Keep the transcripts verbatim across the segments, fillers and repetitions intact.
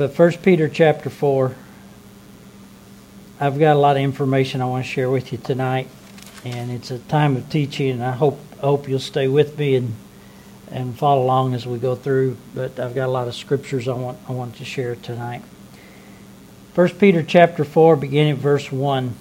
But First Peter chapter four, I've got a lot of information I want to share with you tonight, and it's a time of teaching, and I hope I hope you'll stay with me and and follow along as we go through. But I've got a lot of scriptures I want I want to share tonight. First Peter chapter four, beginning at verse one.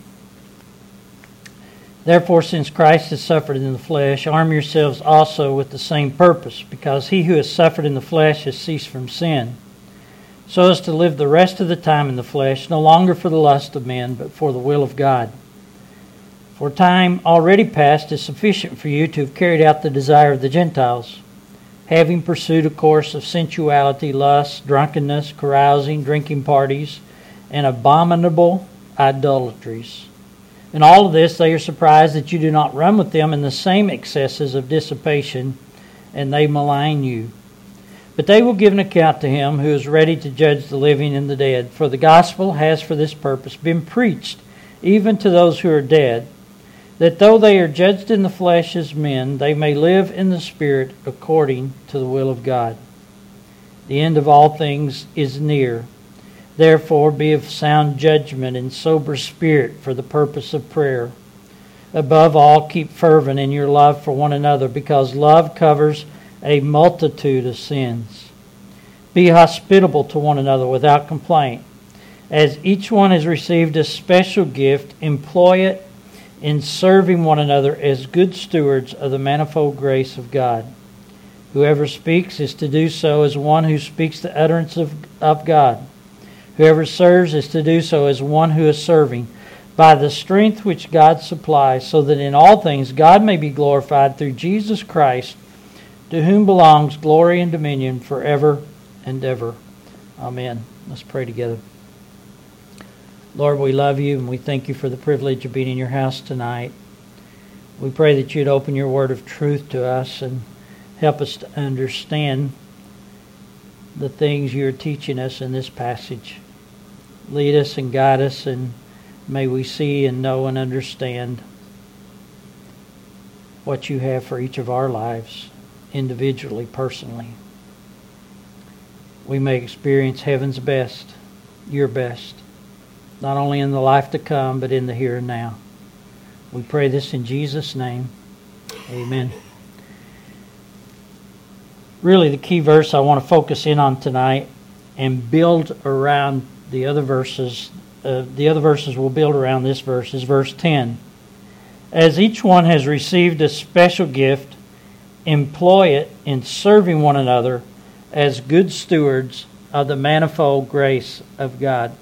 Therefore, since Christ has suffered in the flesh, arm yourselves also with the same purpose, because he who has suffered in the flesh has ceased from sin, so as to live the rest of the time in the flesh, no longer for the lust of men, but for the will of God. For time already past is sufficient for you to have carried out the desire of the Gentiles, having pursued a course of sensuality, lust, drunkenness, carousing, drinking parties, and abominable idolatries. In all of this they are surprised that you do not run with them in the same excesses of dissipation, and they malign you. But they will give an account to him who is ready to judge the living and the dead. For the gospel has for this purpose been preached even to those who are dead, that though they are judged in the flesh as men, they may live in the Spirit according to the will of God. The end of all things is near. Therefore be of sound judgment and sober spirit for the purpose of prayer. Above all, keep fervent in your love for one another, because love covers a multitude of sins. Be hospitable to one another without complaint. As each one has received a special gift, employ it in serving one another as good stewards of the manifold grace of God. Whoever speaks is to do so as one who speaks the utterance of, of God. Whoever serves is to do so as one who is serving, by the strength which God supplies, so that in all things God may be glorified through Jesus Christ, to whom belongs glory and dominion forever and ever. Amen. Let's pray together. Lord, we love you and we thank you for the privilege of being in your house tonight. We pray that you'd open your word of truth to us and help us to understand the things you're teaching us in this passage. Lead us and guide us, and may we see and know and understand what you have for each of our lives, individually, personally. We may experience heaven's best, your best, not only in the life to come, but in the here and now. We pray this in Jesus' name. Amen. Really, the key verse I want to focus in on tonight and build around the other verses, uh, the other verses will build around this verse, is verse ten. As each one has received a special gift, employ it in serving one another as good stewards of the manifold grace of God.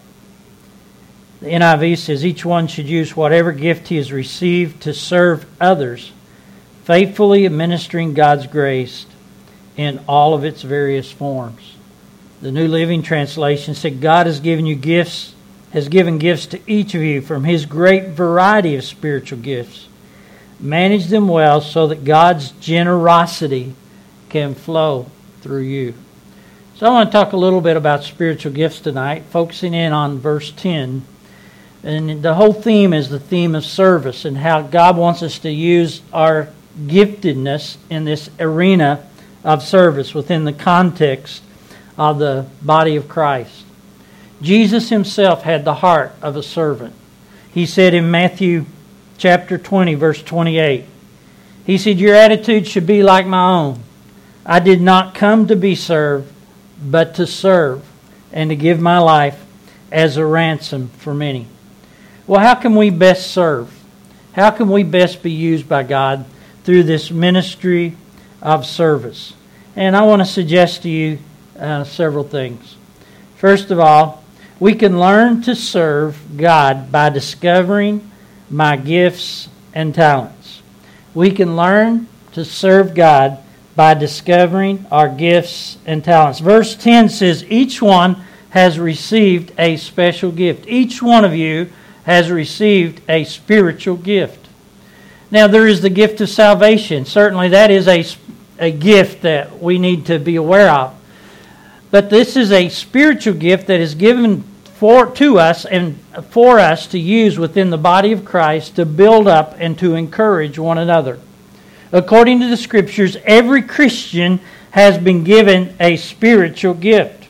The N I V says each one should use whatever gift he has received to serve others, faithfully administering God's grace in all of its various forms. The New Living Translation said, God has given you gifts, has given gifts to each of you from His great variety of spiritual gifts. Manage them well so that God's generosity can flow through you. So I want to talk a little bit about spiritual gifts tonight, focusing in on verse ten. And the whole theme is the theme of service and how God wants us to use our giftedness in this arena of service within the context of the body of Christ. Jesus himself had the heart of a servant. He said in Matthew chapter twenty, verse twenty-eight, he said, your attitude should be like my own. I did not come to be served, but to serve and to give my life as a ransom for many. Well, how can we best serve? How can we best be used by God through this ministry of service? And I want to suggest to you uh, several things. First of all, we can learn to serve God by discovering my gifts and talents. We can learn to serve God by discovering our gifts and talents. Verse ten says, each one has received a special gift. Each one of you has received a spiritual gift. Now, there is the gift of salvation. Certainly that is a, a gift that we need to be aware of. But this is a spiritual gift that is given for to us and for us to use within the body of Christ to build up and to encourage one another. According to the Scriptures, every Christian has been given a spiritual gift.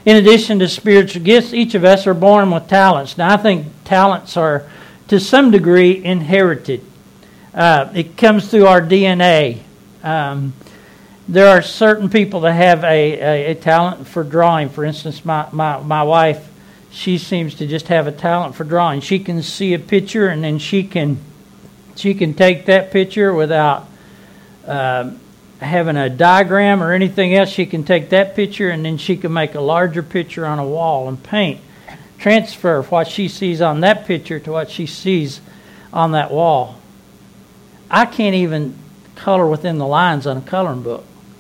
In addition to spiritual gifts, each of us are born with talents. Now, I think talents are, to some degree, inherited. Uh, it comes through our D N A. Um, there are certain people that have a, a, a talent for drawing. For instance, my, my, my wife, she seems to just have a talent for drawing. She can see a picture, and then she can she can take that picture without uh, having a diagram or anything else. She can take that picture, and then she can make a larger picture on a wall and paint. Transfer what she sees on that picture to what she sees on that wall. I can't even color within the lines on a coloring book.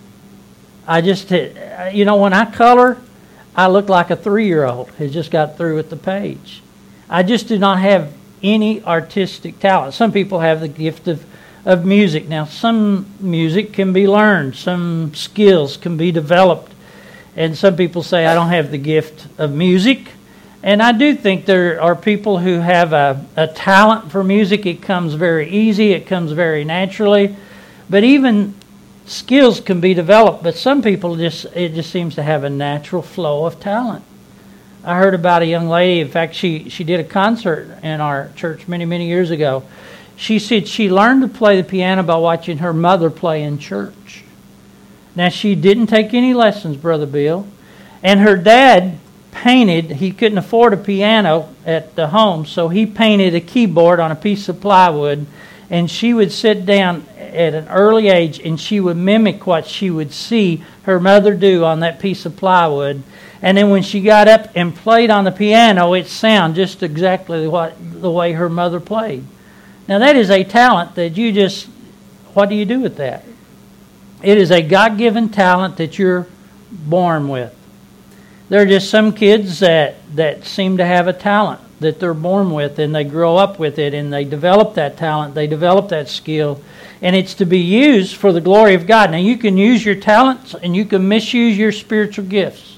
I just, you know, when I color, I look like a three-year-old who just got through with the page. I just do not have any artistic talent. Some people have the gift of, of music. Now, some music can be learned. Some skills can be developed. And some people say, I don't have the gift of music. And I do think there are people who have a, a talent for music. It comes very easy. It comes very naturally. But even skills can be developed, but some people just, it just seems to have a natural flow of talent. I heard about a young lady, in fact, she, she did a concert in our church many, many years ago. She said she learned to play the piano by watching her mother play in church. Now, she didn't take any lessons, Brother Bill, and her dad painted, he couldn't afford a piano at the home, so he painted a keyboard on a piece of plywood, and she would sit down at an early age and she would mimic what she would see her mother do on that piece of plywood. And then when she got up and played on the piano, it sounded just exactly what the way her mother played. Now that is a talent that you just, what do you do with that? It is a God-given talent that you're born with. There are just some kids that, that seem to have a talent that they're born with, and they grow up with it, and they develop that talent, they develop that skill, and it's to be used for the glory of God. Now, you can use your talents, and you can misuse your spiritual gifts.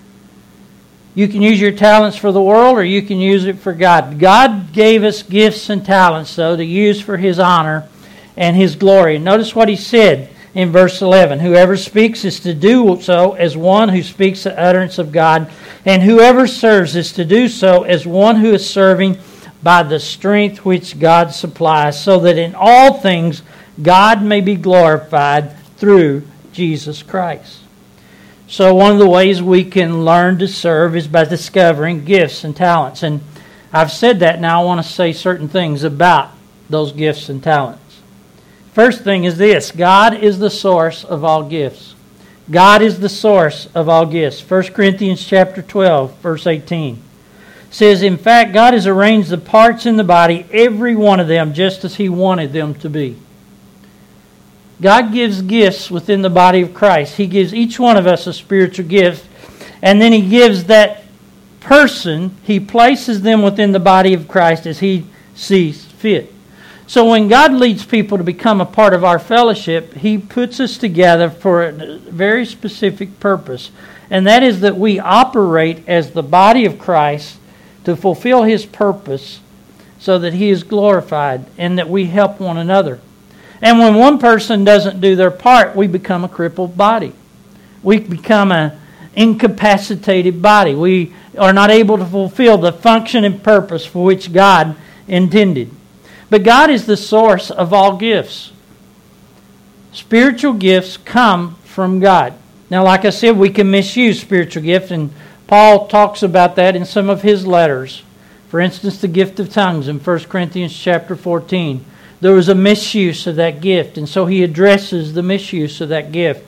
You can use your talents for the world, or you can use it for God. God gave us gifts and talents, though, to use for His honor and His glory. Notice what He said in verse eleven. Whoever speaks is to do so as one who speaks the utterance of God, and whoever serves is to do so as one who is serving by the strength which God supplies, so that in all things God may be glorified through Jesus Christ. So one of the ways we can learn to serve is by discovering gifts and talents. And I've said that, now I want to say certain things about those gifts and talents. First thing is this: God is the source of all gifts. God is the source of all gifts. First Corinthians chapter twelve, verse eighteen says, in fact, God has arranged the parts in the body, every one of them, just as He wanted them to be. God gives gifts within the body of Christ. He gives each one of us a spiritual gift, and then He gives that person, He places them within the body of Christ as He sees fit. So when God leads people to become a part of our fellowship, He puts us together for a very specific purpose. And that is that we operate as the body of Christ to fulfill His purpose so that He is glorified, and that we help one another. And when one person doesn't do their part, we become a crippled body. We become an incapacitated body. We are not able to fulfill the function and purpose for which God intended. But God is the source of all gifts. Spiritual gifts come from God. Now, like I said, we can misuse spiritual gifts, and Paul talks about that in some of his letters. For instance, the gift of tongues in First Corinthians chapter fourteen. There was a misuse of that gift, and so he addresses the misuse of that gift.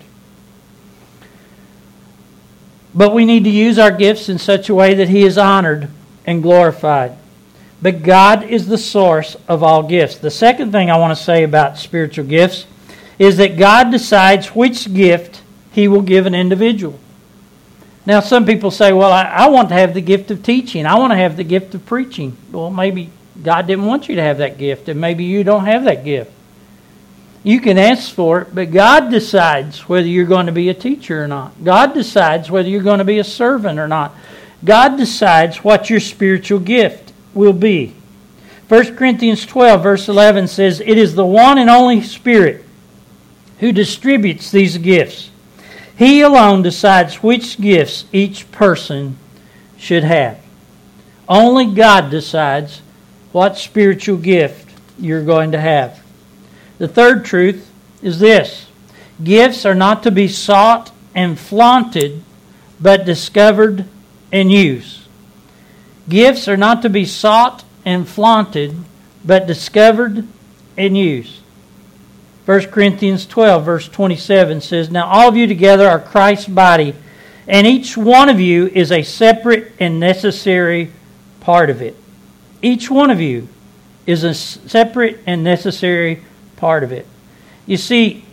But we need to use our gifts in such a way that He is honored and glorified. But God is the source of all gifts. The second thing I want to say about spiritual gifts is that God decides which gift He will give an individual. Now, some people say, well, I, I want to have the gift of teaching. I want to have the gift of preaching. Well, maybe God didn't want you to have that gift, and maybe you don't have that gift. You can ask for it, but God decides whether you're going to be a teacher or not. God decides whether you're going to be a servant or not. God decides what your spiritual gift will be. First Corinthians twelve, verse eleven says, it is the one and only Spirit who distributes these gifts. He alone decides which gifts each person should have. Only God decides what spiritual gift you're going to have. The third truth is this: gifts are not to be sought and flaunted, but discovered and used. Gifts are not to be sought and flaunted, but discovered and used. First Corinthians twelve, verse twenty-seven says, "Now all of you together are Christ's body, and each one of you is a separate and necessary part of it." Each one of you is a separate and necessary part of it. You see,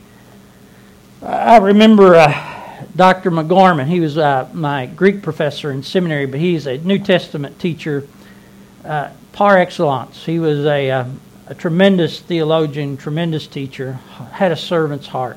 I remember uh, Doctor McGorman. He was uh, my Greek professor in seminary, but he's a New Testament teacher uh, par excellence. He was a, uh, a tremendous theologian, tremendous teacher, had a servant's heart.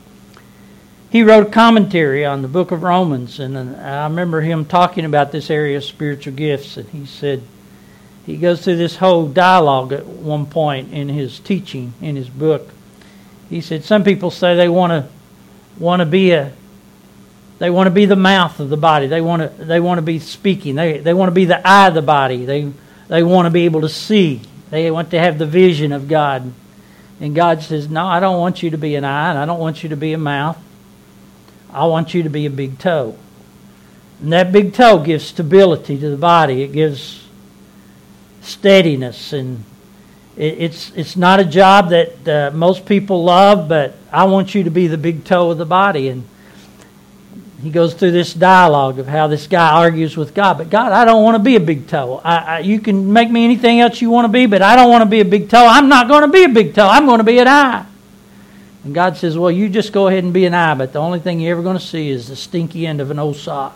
He wrote a commentary on the book of Romans, and I remember him talking about this area of spiritual gifts, and he said, he goes through this whole dialogue at one point in his teaching, in his book. He said, some people say they want to want to be a they want to be the mouth of the body. They want to they want to be speaking. They they want to be the eye of the body. They they want to be able to see. They want to have the vision of God. And God says, "No, I don't want you to be an eye, and I don't want you to be a mouth. I want you to be a big toe." And that big toe gives stability to the body. It gives steadiness, and it, it's it's not a job that uh, most people love, but I want you to be the big toe of the body. And he goes through this dialogue of how this guy argues with God. But God, I don't want to be a big toe. I, I, you can make me anything else you want to be, but I don't want to be a big toe. I'm not going to be a big toe. I'm going to be an eye. And God says, well, you just go ahead and be an eye, but the only thing you're ever going to see is the stinky end of an old sock.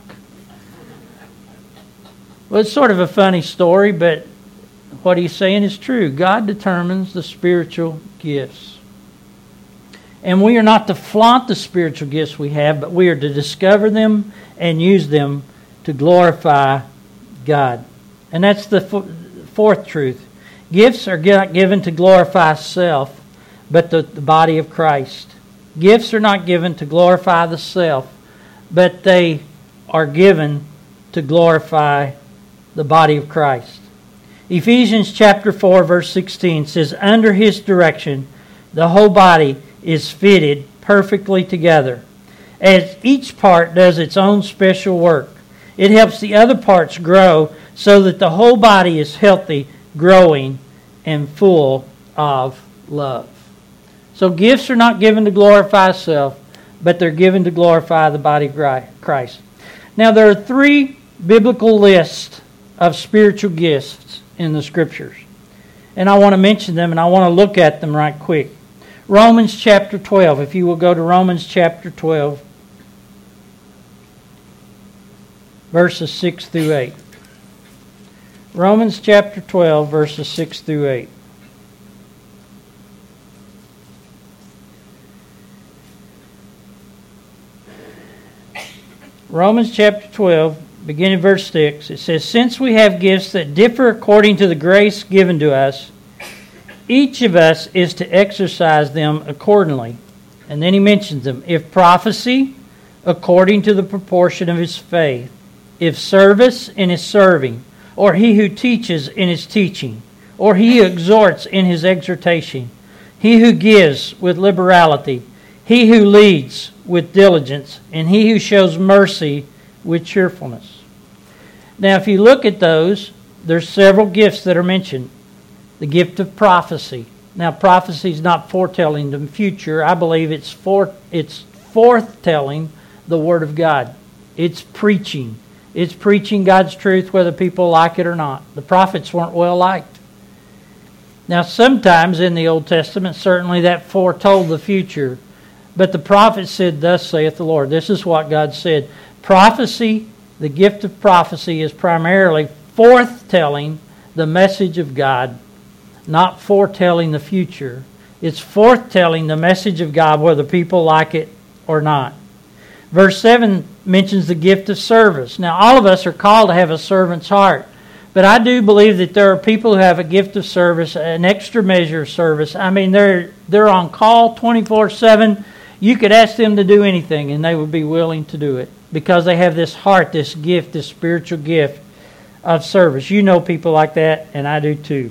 Well, it's sort of a funny story, but what he's saying is true. God determines the spiritual gifts. And we are not to flaunt the spiritual gifts we have, but we are to discover them and use them to glorify God. And that's the fourth truth. Gifts are not given to glorify self, but the, the body of Christ. Gifts are not given to glorify the self, but they are given to glorify the body of Christ. Ephesians chapter four, verse sixteen says, "Under His direction, the whole body is fitted perfectly together. As each part does its own special work, it helps the other parts grow so that the whole body is healthy, growing, and full of love." So gifts are not given to glorify self, but they're given to glorify the body of Christ. Now there are three biblical lists of spiritual gifts in the Scriptures. And I want to mention them, and I want to look at them right quick. Romans chapter twelve. If you will go to Romans chapter twelve, verses six through eight. Romans chapter twelve, verses six through eight. Romans chapter twelve, beginning verse six, it says, "Since we have gifts that differ according to the grace given to us, each of us is to exercise them accordingly." And then he mentions them. "If prophecy, according to the proportion of his faith. If service, in his serving. Or he who teaches, in his teaching. Or he who exhorts, in his exhortation. He who gives, with liberality. He who leads, with diligence. And he who shows mercy, with cheerfulness." Now, if you look at those, there's several gifts that are mentioned. The gift of prophecy. Now, prophecy is not foretelling the future. I believe it's for it's foretelling the Word of God. It's preaching. It's preaching God's truth whether people like it or not. The prophets weren't well liked. Now, sometimes in the Old Testament, certainly that foretold the future. But the prophet said, "Thus saith the Lord." This is what God said. Prophecy, the gift of prophecy, is primarily forthtelling the message of God, not foretelling the future. It's forthtelling the message of God whether people like it or not. Verse seven mentions the gift of service. Now, all of us are called to have a servant's heart. But I do believe that there are people who have a gift of service, an extra measure of service. I mean, they're they're on call twenty-four seven. You could ask them to do anything and they would be willing to do it because they have this heart, this gift, this spiritual gift of service. You know people like that, and I do too.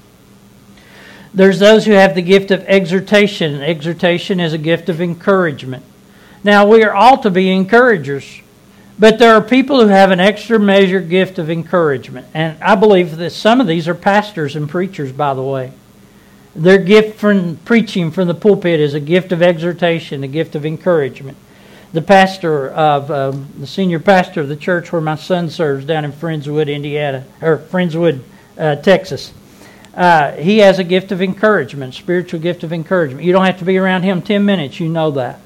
There's those who have the gift of exhortation. Exhortation is a gift of encouragement. Now, we are all to be encouragers, but there are people who have an extra measure gift of encouragement. And I believe that some of these are pastors and preachers, by the way. Their gift from preaching from the pulpit is a gift of exhortation, a gift of encouragement. The pastor of um, the senior pastor of the church where my son serves down in Friendswood, Indiana, or Friendswood, uh, Texas. Uh, he has a gift of encouragement, spiritual gift of encouragement. You don't have to be around him ten minutes, you know that.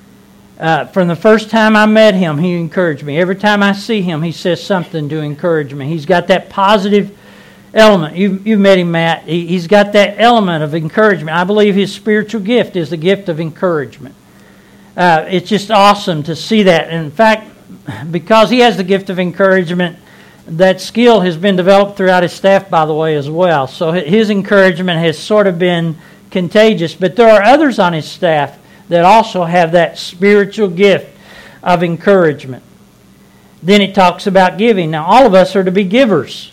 Uh, from the first time I met him, he encouraged me. Every time I see him, he says something to encourage me. He's got that positive element. You, you've met him, Matt. He, he's got that element of encouragement. I believe his spiritual gift is the gift of encouragement. Uh, it's just awesome to see that. In fact, because he has the gift of encouragement, that skill has been developed throughout his staff, by the way, as well. So his encouragement has sort of been contagious. But there are others on his staff that also have that spiritual gift of encouragement. Then it talks about giving. Now, all of us are to be givers.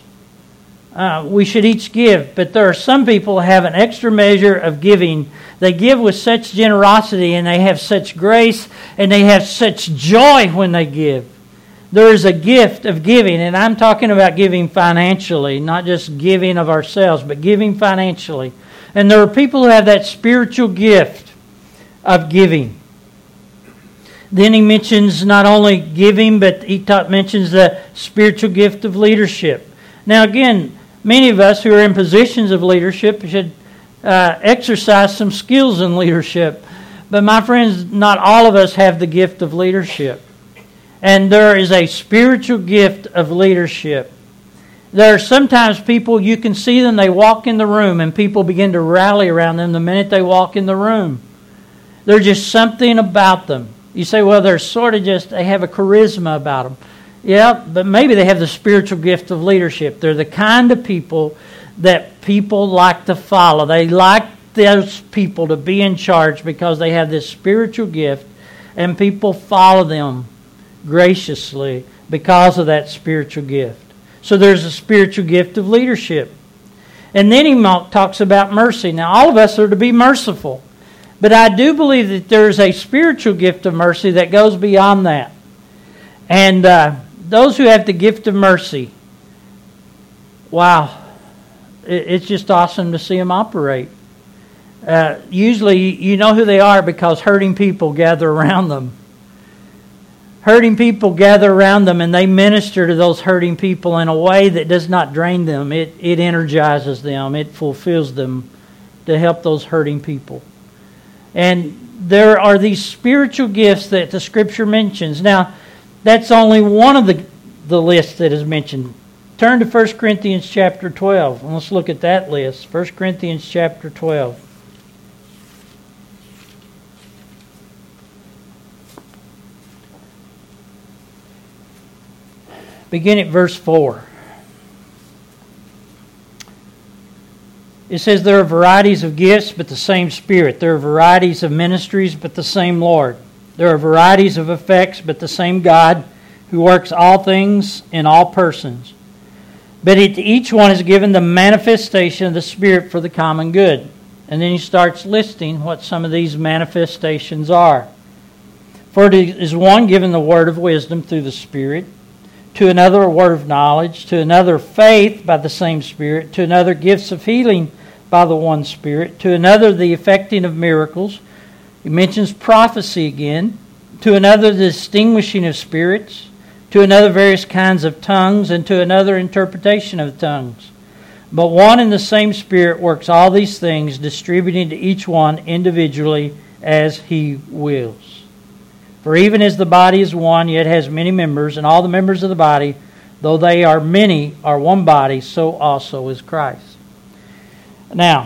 Uh, we should each give, but there are some people who have an extra measure of giving. They give with such generosity, and they have such grace, and they have such joy when they give. There is a gift of giving, and I'm talking about giving financially, not just giving of ourselves, but giving financially. And there are people who have that spiritual gift of giving. Then he mentions not only giving, but he ta- mentions the spiritual gift of leadership. Now again, many of us who are in positions of leadership should uh, exercise some skills in leadership. But my friends, not all of us have the gift of leadership. And there is a spiritual gift of leadership. There are sometimes people, you can see them, they walk in the room and people begin to rally around them the minute they walk in the room. There's just something about them. You say, well, they're sort of just, they have a charisma about them. Yeah, but maybe they have the spiritual gift of leadership. They're the kind of people that people like to follow. They like those people to be in charge because they have this spiritual gift, and people follow them graciously because of that spiritual gift. So there's a spiritual gift of leadership. And then he talks about mercy. Now, all of us are to be merciful. But I do believe that there's a spiritual gift of mercy that goes beyond that. And uh, those who have the gift of mercy, wow, it's just awesome to see them operate. Uh, usually you know who they are because hurting people gather around them. Hurting people gather around them and they minister to those hurting people in a way that does not drain them. It, it energizes them. It fulfills them to help those hurting people. And there are these spiritual gifts that the Scripture mentions. Now, that's only one of the, the lists that is mentioned. Turn to First Corinthians chapter twelve, and let's look at that list. First Corinthians chapter twelve. Begin at verse four. It says, there are varieties of gifts, but the same Spirit. There are varieties of ministries, but the same Lord. There are varieties of effects, but the same God who works all things in all persons. But to each one is given the manifestation of the Spirit for the common good. And then he starts listing what some of these manifestations are. For it is one given the word of wisdom through the Spirit, to another a word of knowledge, to another faith by the same Spirit, to another gifts of healing by the one Spirit, to another the effecting of miracles. He mentions prophecy again, to another the distinguishing of spirits, to another various kinds of tongues, and to another interpretation of tongues. But one and the same Spirit works all these things, distributing to each one individually as He wills. For even as the body is one, yet has many members, and all the members of the body, though they are many, are one body, so also is Christ. Now,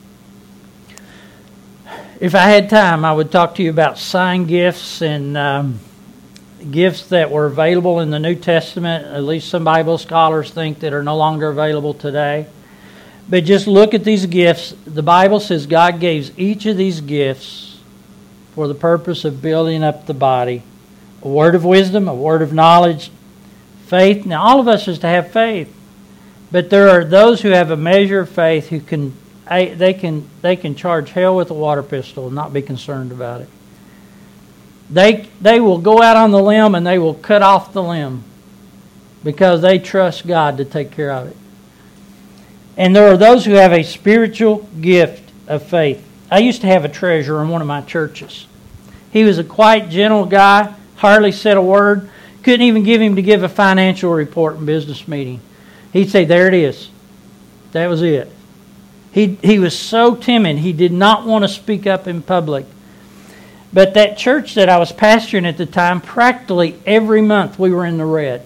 if I had time, I would talk to you about sign gifts and um, gifts that were available in the New Testament. At least some Bible scholars think that are no longer available today. But just look at these gifts. The Bible says God gave each of these gifts for the purpose of building up the body. A word of wisdom, a word of knowledge, faith. Now, all of us is to have faith. But there are those who have a measure of faith who can they can they can charge hell with a water pistol and not be concerned about it. They they will go out on the limb and they will cut off the limb because they trust God to take care of it. And there are those who have a spiritual gift of faith. I used to have a treasurer in one of my churches. He was a quiet, gentle guy, hardly said a word. Couldn't even give him to give a financial report in business meeting. He'd say, "There it is." That was it. He he was so timid. He did not want to speak up in public. But that church that I was pastoring at the time, practically every month we were in the red.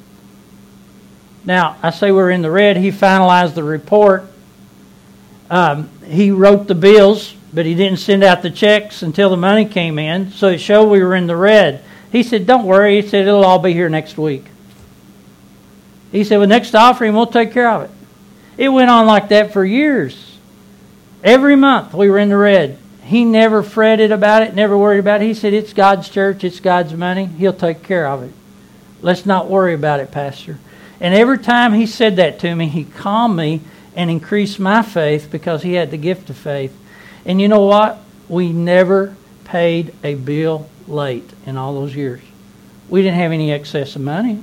Now, I say we were in the red. He finalized the report. Um, he wrote the bills, but he didn't send out the checks until the money came in. So it showed we were in the red. He said, "Don't worry." He said, "It'll all be here next week." He said, "Well, next offering, we'll take care of it." It went on like that for years. Every month we were in the red. He never fretted about it, never worried about it. He said, "It's God's church, it's God's money. He'll take care of it. Let's not worry about it, Pastor." And every time he said that to me, he calmed me and increased my faith because he had the gift of faith. And you know what? We never paid a bill late in all those years. We didn't have any excess of money,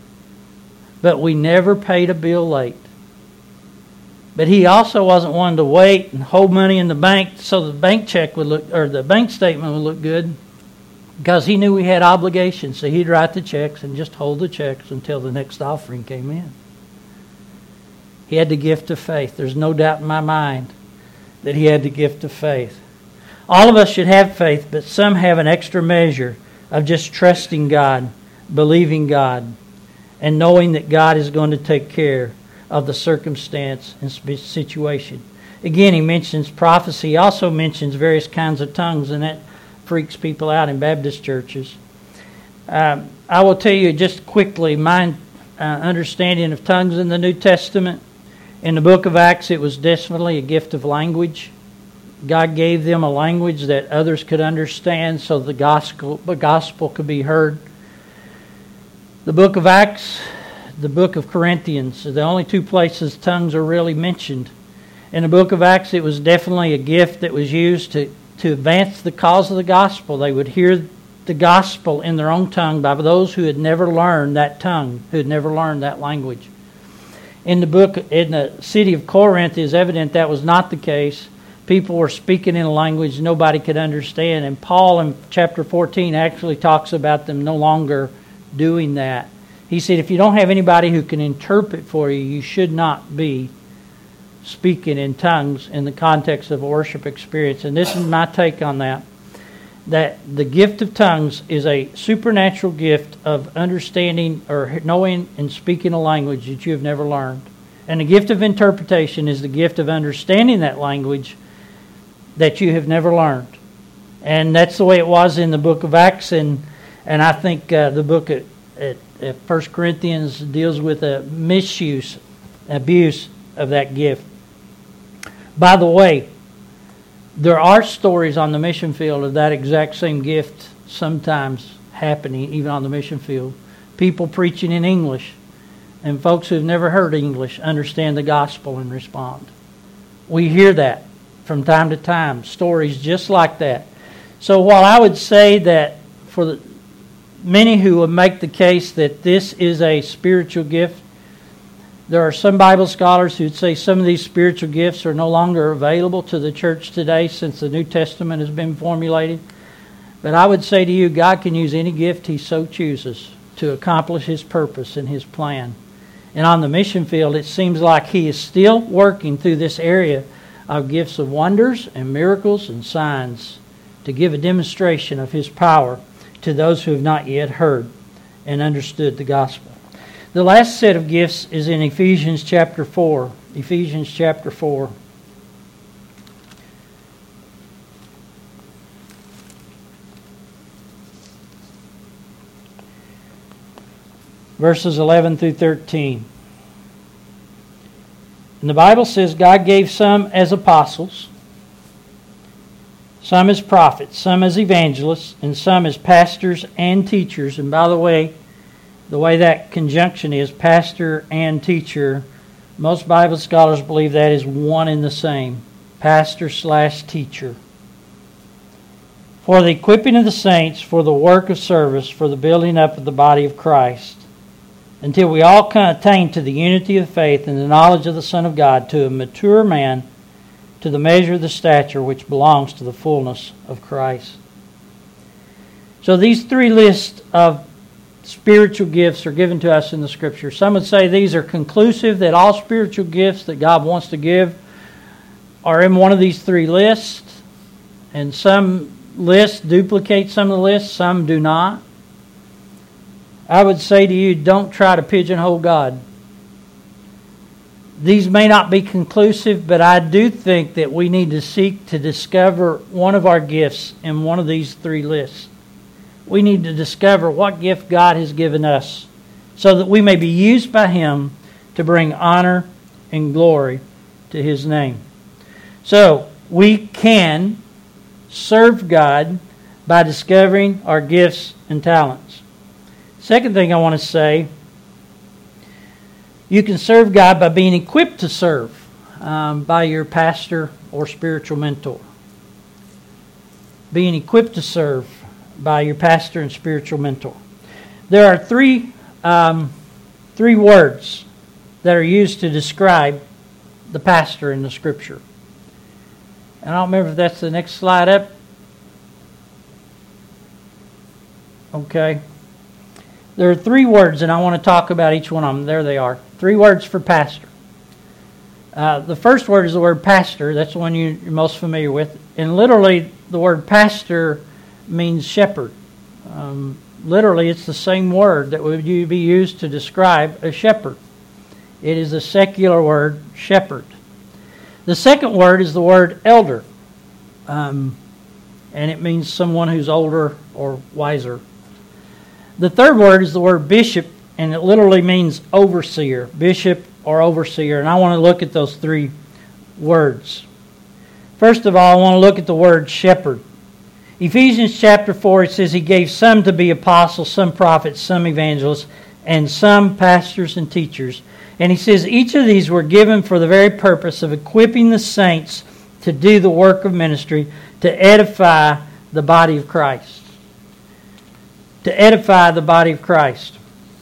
but we never paid a bill late. But he also wasn't one to wait and hold money in the bank so the bank check would look, or the bank statement would look good, because he knew we had obligations. So he'd write the checks and just hold the checks until the next offering came in. He had the gift of faith. There's no doubt in my mind that he had the gift of faith. All of us should have faith, but some have an extra measure of just trusting God, believing God, and knowing that God is going to take care of the circumstance and situation. Again, he mentions prophecy. He also mentions various kinds of tongues, and that freaks people out in Baptist churches. Um, I will tell you just quickly my uh, understanding of tongues in the New Testament. In the book of Acts, it was definitely a gift of language. God gave them a language that others could understand so the gospel, the gospel could be heard. The book of Acts, the book of Corinthians are the only two places tongues are really mentioned. In the book of Acts, it was definitely a gift that was used to, to advance the cause of the gospel. They would hear the gospel in their own tongue by those who had never learned that tongue, who had never learned that language. In the book, in the city of Corinth, it is evident that was not the case. People were speaking in a language nobody could understand. And Paul in chapter fourteen actually talks about them no longer doing that. He said, if you don't have anybody who can interpret for you, you should not be speaking in tongues in the context of a worship experience. And this is my take on that. That the gift of tongues is a supernatural gift of understanding or knowing and speaking a language that you have never learned. And the gift of interpretation is the gift of understanding that language that you have never learned. And that's the way it was in the book of Acts. And, and I think uh, the book at, at, at First Corinthians deals with a misuse, abuse of that gift. By the way, there are stories on the mission field of that exact same gift sometimes happening, even on the mission field. People preaching in English, and folks who've never heard English understand the gospel and respond. We hear that from time to time, stories just like that. So while I would say that for the many who would make the case that this is a spiritual gift, there are some Bible scholars who'd say some of these spiritual gifts are no longer available to the church today since the New Testament has been formulated. But I would say to you, God can use any gift He so chooses to accomplish His purpose and His plan. And on the mission field, it seems like He is still working through this area of gifts of wonders and miracles and signs to give a demonstration of His power to those who have not yet heard and understood the gospel. The last set of gifts is in Ephesians chapter four. Ephesians chapter four. Verses eleven through thirteen. And the Bible says God gave some as apostles, some as prophets, some as evangelists, and some as pastors and teachers. And by the way, the way that conjunction is, pastor and teacher, most Bible scholars believe that is one and the same. Pastor slash teacher. For the equipping of the saints, for the work of service, for the building up of the body of Christ, until we all attain to the unity of faith and the knowledge of the Son of God, to a mature man, to the measure of the stature which belongs to the fullness of Christ. So these three lists of spiritual gifts are given to us in the Scripture. Some would say these are conclusive, that all spiritual gifts that God wants to give are in one of these three lists. And some lists duplicate some of the lists, some do not. I would say to you, don't try to pigeonhole God. These may not be conclusive, but I do think that we need to seek to discover one of our gifts in one of these three lists. We need to discover what gift God has given us so that we may be used by Him to bring honor and glory to His name. So, we can serve God by discovering our gifts and talents. Second thing I want to say, you can serve God by being equipped to serve um, by your pastor or spiritual mentor. Being equipped to serve by your pastor and spiritual mentor. There are three um, three words that are used to describe the pastor in the Scripture. And I don't remember if that's the next slide up. Okay. There are three words, and I want to talk about each one of them. There they are. Three words for pastor. Uh, the first word is the word pastor. That's the one you're most familiar with. And literally, the word pastor means shepherd. Um, literally, it's the same word that would be used to describe a shepherd. It is a secular word, shepherd. The second word is the word elder. Um, and it means someone who's older or wiser. The third word is the word bishop, and it literally means overseer, bishop or overseer. And I want to look at those three words. First of all, I want to look at the word shepherd. Ephesians chapter four, it says He gave some to be apostles, some prophets, some evangelists, and some pastors and teachers. And He says each of these were given for the very purpose of equipping the saints to do the work of ministry, to edify the body of Christ. To edify the body of Christ.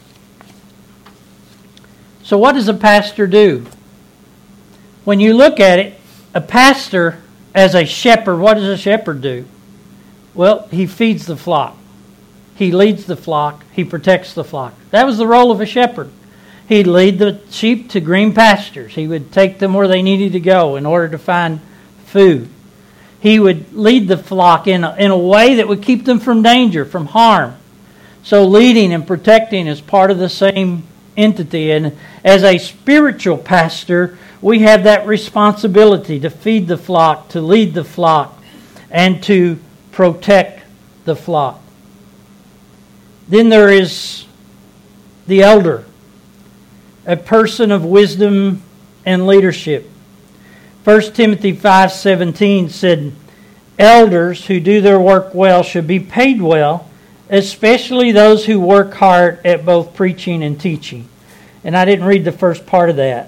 So what does a pastor do? When you look at it, a pastor as a shepherd, what does a shepherd do? Well, he feeds the flock. He leads the flock. He protects the flock. That was the role of a shepherd. He'd lead the sheep to green pastures. He would take them where they needed to go in order to find food. He would lead the flock in a, in a way that would keep them from danger, from harm. So leading and protecting is part of the same entity. And as a spiritual pastor, we have that responsibility to feed the flock, to lead the flock, and to protect the flock. Then there is the elder, a person of wisdom and leadership. First Timothy five seventeen said, elders who do their work well should be paid well, especially those who work hard at both preaching and teaching. And I didn't read the first part of that.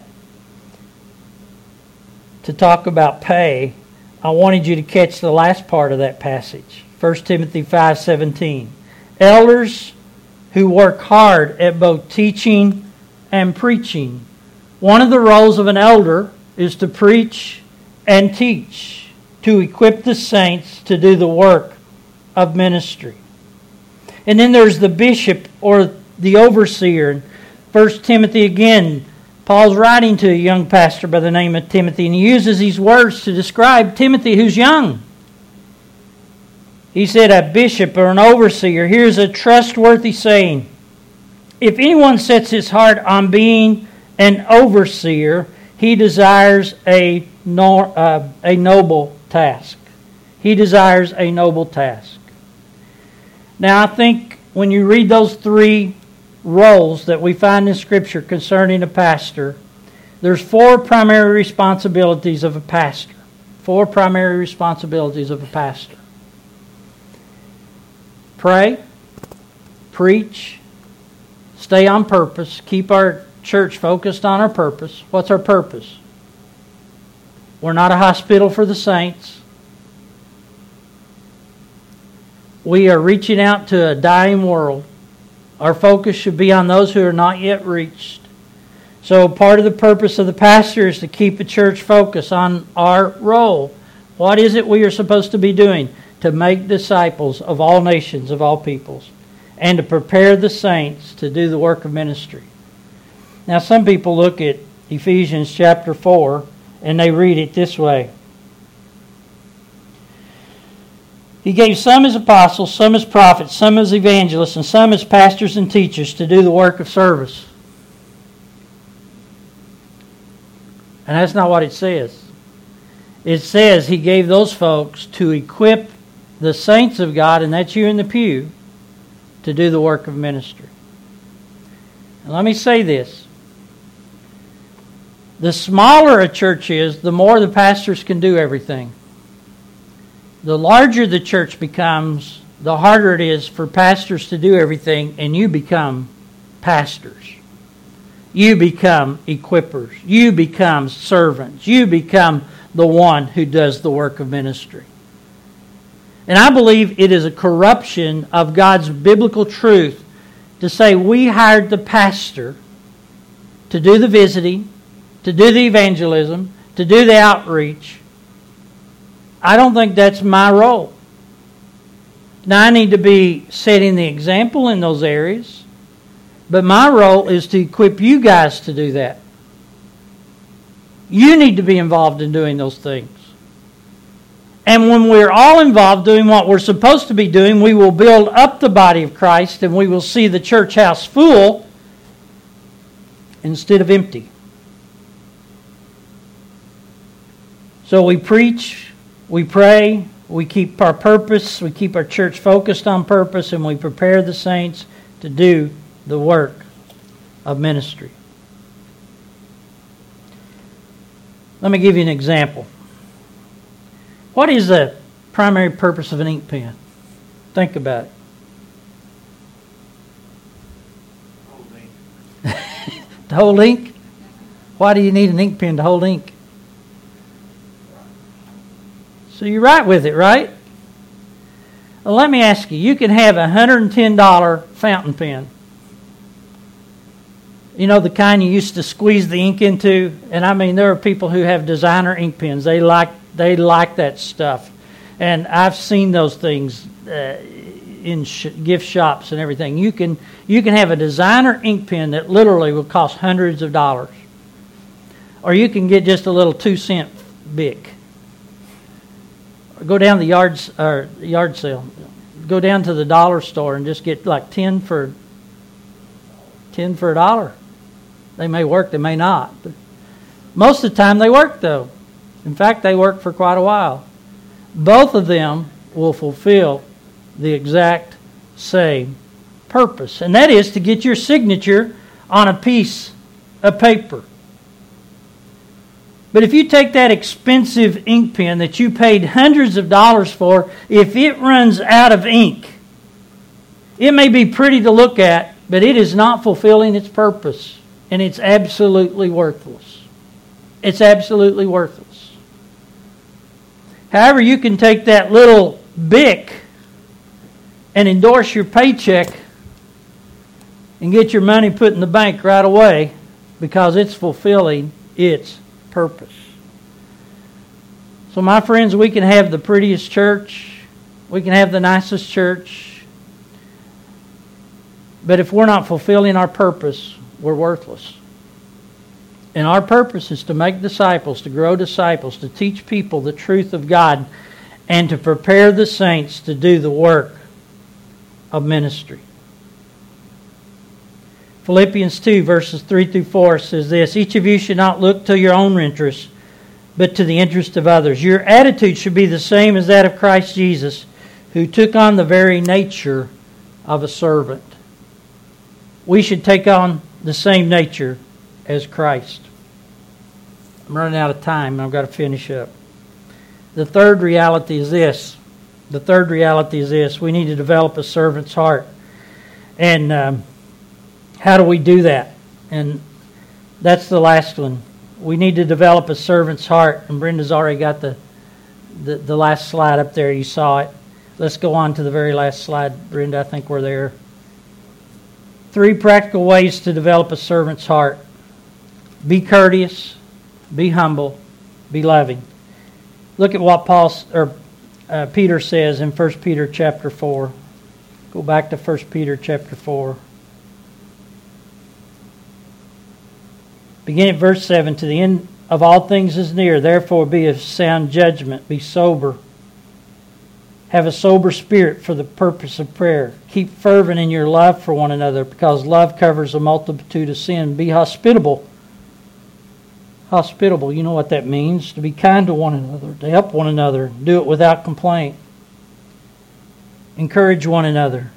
To talk about pay, I wanted you to catch the last part of that passage. First Timothy five seventeen. Elders who work hard at both teaching and preaching. One of the roles of an elder is to preach and teach, to equip the saints to do the work of ministry. And then there's the bishop or the overseer. First Timothy again, Paul's writing to a young pastor by the name of Timothy, and he uses these words to describe Timothy who's young. He said, a bishop or an overseer, here's a trustworthy saying. If anyone sets his heart on being an overseer, he desires a, no, uh, a noble task. He desires a noble task. Now, I think when you read those three roles that we find in Scripture concerning a pastor, there's four primary responsibilities of a pastor. Four primary responsibilities of a pastor. Pray, preach, stay on purpose, keep our church focused on our purpose. What's our purpose? We're not a hospital for the saints. We are reaching out to a dying world. Our focus should be on those who are not yet reached. So part of the purpose of the pastor is to keep the church focused on our role. What is it we are supposed to be doing? To make disciples of all nations, of all peoples, and to prepare the saints to do the work of ministry. Now some people look at Ephesians chapter four and they read it this way. He gave some as apostles, some as prophets, some as evangelists, and some as pastors and teachers to do the work of service. And that's not what it says. It says He gave those folks to equip the saints of God, and that's you in the pew, to do the work of ministry. And let me say this. The smaller a church is, the more the pastors can do everything. The larger the church becomes, the harder it is for pastors to do everything, and you become pastors. You become equippers. You become servants. You become the one who does the work of ministry. And I believe it is a corruption of God's biblical truth to say we hired the pastor to do the visiting, to do the evangelism, to do the outreach. I don't think that's my role. Now I need to be setting the example in those areas. But my role is to equip you guys to do that. You need to be involved in doing those things. And when we're all involved doing what we're supposed to be doing, we will build up the body of Christ and we will see the church house full instead of empty. So we preach, we pray, we keep our purpose, we keep our church focused on purpose, and we prepare the saints to do the work of ministry. Let me give you an example. What is the primary purpose of an ink pen? Think about it. Hold ink. To hold ink? Why do you need an ink pen to hold ink? So you write with it, right? Well, let me ask you, you can have a one hundred ten dollars fountain pen. You know, the kind you used to squeeze the ink into? And I mean, there are people who have designer ink pens. They like they like that stuff. And I've seen those things uh, in sh- gift shops and everything. You can you can have a designer ink pen that literally will cost hundreds of dollars. Or you can get just a little two cent Bic. Or go down the yards or yard sale. Go down to the dollar store and just get like ten for ten for a dollar. They may work, they may not. But most of the time they work though. In fact, they work for quite a while. Both of them will fulfill the exact same purpose. And that is to get your signature on a piece of paper. But if you take that expensive ink pen that you paid hundreds of dollars for, if it runs out of ink, it may be pretty to look at, but it is not fulfilling its purpose. And it's absolutely worthless. It's absolutely worthless. However, you can take that little Bic and endorse your paycheck and get your money put in the bank right away because it's fulfilling its purpose. So my friends, we can have the prettiest church. We can have the nicest church. But if we're not fulfilling our purpose, we're worthless. And our purpose is to make disciples, to grow disciples, to teach people the truth of God, and to prepare the saints to do the work of ministry. Philippians two, verses three through four says this, each of you should not look to your own interests, but to the interest of others. Your attitude should be the same as that of Christ Jesus, who took on the very nature of a servant. We should take on the same nature as Christ. I'm running out of time and I've got to finish up. The third reality is this. The third reality is this. We need to develop a servant's heart. And um, how do we do that? And that's the last one. We need to develop a servant's heart. And Brenda's already got the, the, the last slide up there. You saw it. Let's go on to the very last slide. Brenda, I think we're there. Three practical ways to develop a servant's heart. Be courteous, be humble, be loving. Look at what Paul or uh, Peter says in First Peter chapter four. Go back to First Peter chapter four. Begin at verse seven. To the end of all things is near. Therefore be of sound judgment. Be sober. Have a sober spirit for the purpose of prayer. Keep fervent in your love for one another, because love covers a multitude of sin. Be hospitable. Hospitable, you know what that means. To be kind to one another, to help one another. Do it without complaint. Encourage one another.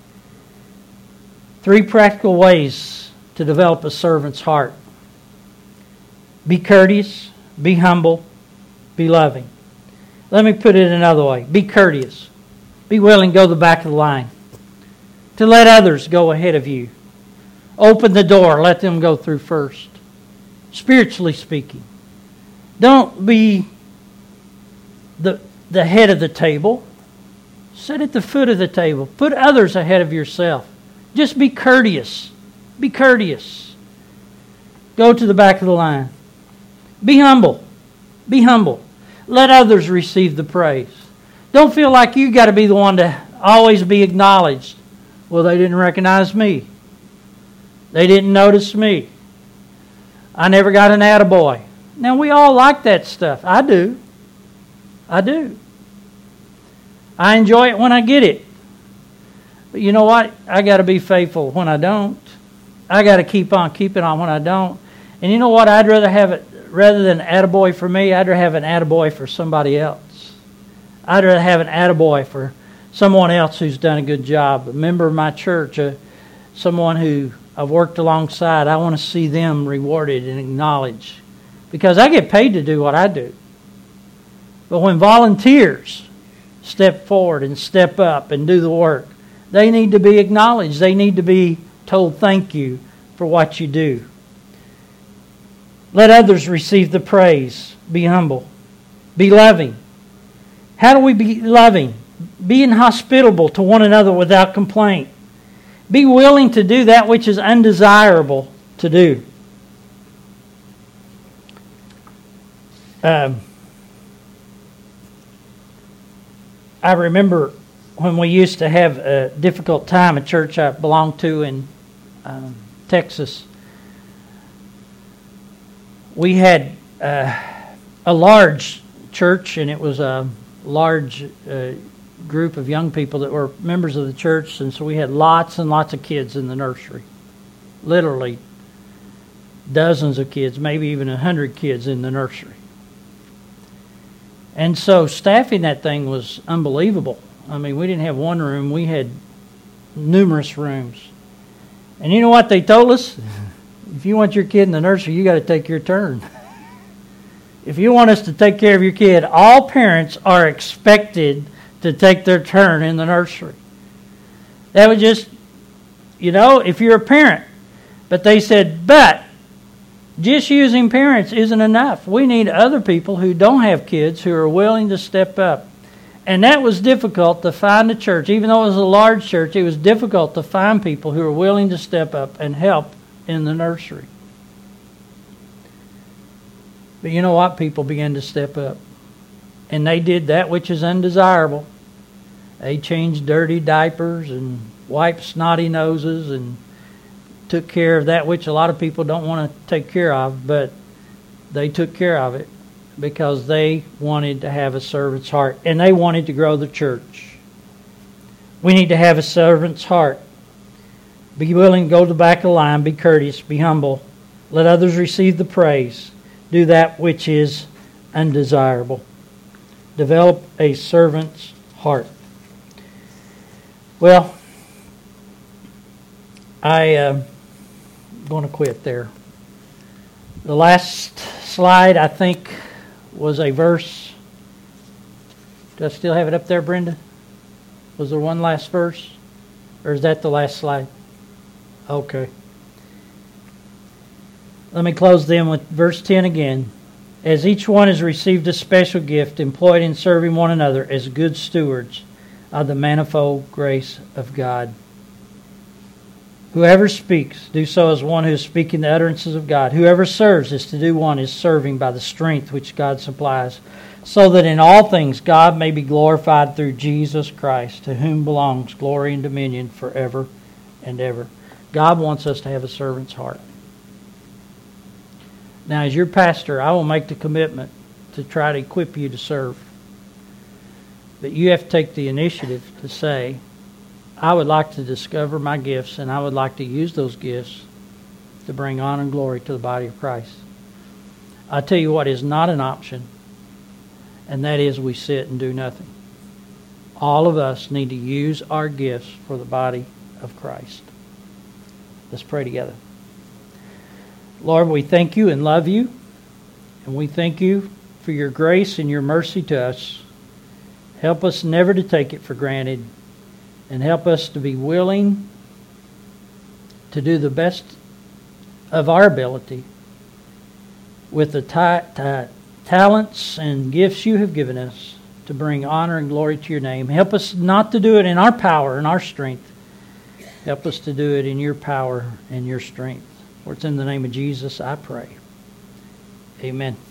Three practical ways to develop a servant's heart. Be courteous, be humble, be loving. Let me put it another way. Be courteous. Be willing to go to the back of the line. To let others go ahead of you. Open the door. Let them go through first. Spiritually speaking. Don't be the, the head of the table. Sit at the foot of the table. Put others ahead of yourself. Just be courteous. Be courteous. Go to the back of the line. Be humble. Be humble. Let others receive the praise. Don't feel like you got to be the one to always be acknowledged. Well, they didn't recognize me. They didn't notice me. I never got an attaboy. Now, we all like that stuff. I do. I do. I enjoy it when I get it. But you know what? I got to be faithful when I don't. I got to keep on keeping on when I don't. And you know what? I'd rather have it, rather than attaboy for me, I'd rather have an attaboy for somebody else. I'd rather have an attaboy for someone else who's done a good job. A member of my church, uh, someone who I've worked alongside, I want to see them rewarded and acknowledged. Because I get paid to do what I do. But when volunteers step forward and step up and do the work, they need to be acknowledged. They need to be told thank you for what you do. Let others receive the praise. Be humble. Be loving. How do we be loving? Being hospitable to one another without complaint. Be willing to do that which is undesirable to do. Um, I remember when we used to have a difficult time, a church I belonged to in um, Texas. We had uh, a large church, and it was a large uh, group of young people that were members of the church, and so we had lots and lots of kids in the nursery. Literally dozens of kids, maybe even a hundred kids in the nursery. And so staffing that thing was unbelievable. I mean, we didn't have one room, we had numerous rooms. And you know what they told us? If you want your kid in the nursery, you got to take your turn. If you want us to take care of your kid, all parents are expected to take their turn in the nursery. That was just, you know, if you're a parent. But they said, but just using parents isn't enough. We need other people who don't have kids who are willing to step up. And that was difficult to find a church. Even though it was a large church, it was difficult to find people who were willing to step up and help in the nursery. But you know what? People began to step up. And they did that which is undesirable. They changed dirty diapers and wiped snotty noses and took care of that which a lot of people don't want to take care of, but they took care of it because they wanted to have a servant's heart and they wanted to grow the church. We need to have a servant's heart. Be willing to go to the back of the line, be courteous, be humble. Let others receive the praise. Do that which is undesirable. Develop a servant's heart. Well, I, uh, I'm going to quit there. The last slide, I think, was a verse Do I still have it up there, Brenda? Was there one last verse? Or is that the last slide? Okay. Let me close then with verse ten again. As each one has received a special gift, employed in serving one another as good stewards of the manifold grace of God. Whoever speaks, do so as one who is speaking the utterances of God. Whoever serves is to do one is serving by the strength which God supplies, so that in all things God may be glorified through Jesus Christ, to whom belongs glory and dominion forever and ever. God wants us to have a servant's heart. Now, as your pastor, I will make the commitment to try to equip you to serve. But you have to take the initiative to say, I would like to discover my gifts, and I would like to use those gifts to bring honor and glory to the body of Christ. I tell you what is not an option, and that is we sit and do nothing. All of us need to use our gifts for the body of Christ. Let's pray together. Lord, we thank you and love you, and we thank you for your grace and your mercy to us. Help us never to take it for granted, and help us to be willing to do the best of our ability with the ta- ta- talents and gifts you have given us to bring honor and glory to your name. Help us not to do it in our power and our strength. Help us to do it in your power and your strength. For it's in the name of Jesus I pray. Amen.